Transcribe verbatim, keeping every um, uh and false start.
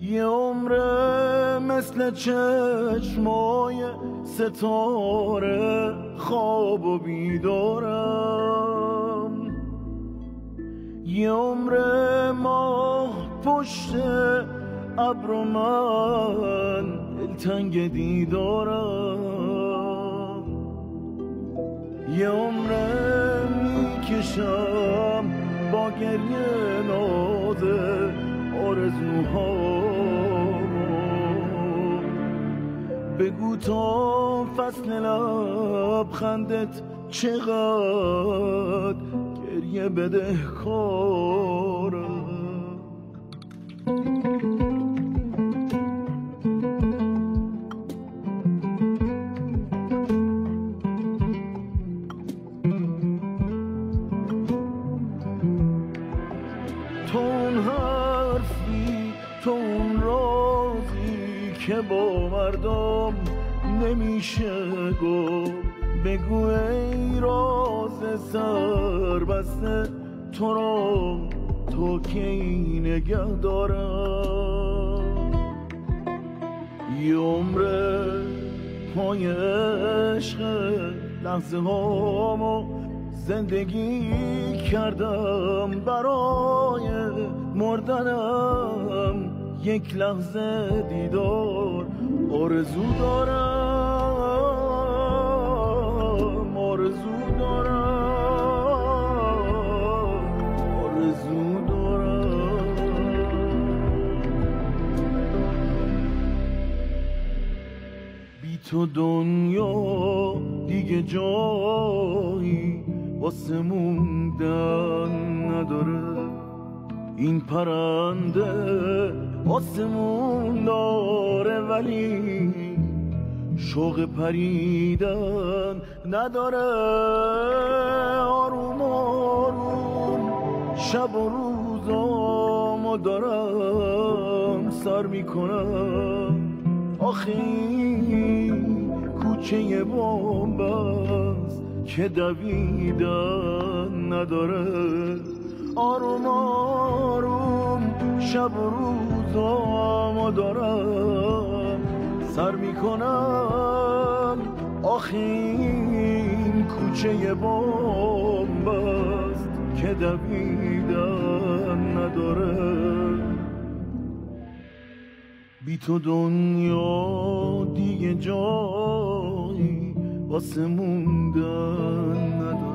یه عمره مثل چشمای ستاره خواب و بیدارم، یه عمره ماه پشت ابر و من دلتنگ دیدارم، یه عمره میکشم با گریه ناز آرزوهامو. بگو تا فصل لبخندت چقدر گریه بدهکارم. تو اون حرفی، تو اون رازی که با مردم نمیشه گفت. بگو ای راز سربسته تو را تو کی نگه دارم. یه عمره پای عشق لحظه هامو زندگی کردم، برای مردنم یک لحظه دیدار آرزو دارم، آرزو دارم، آرزو دارم. بی تو دنیا دیگه جایی واسه موندن نداره، این پرنده آسمون داره ولی شوق پریدن نداره. آروم آروم شب و روزامو دارم سر میکنم، آخه این کوچه بومبست که دویدن نداره. آروم آروم شب و روزامو دارم سر میکنم، آخه این کوچه بومبست که دویدن نداره. بی تو دنیا دیگه جایی واسه موندن نداره.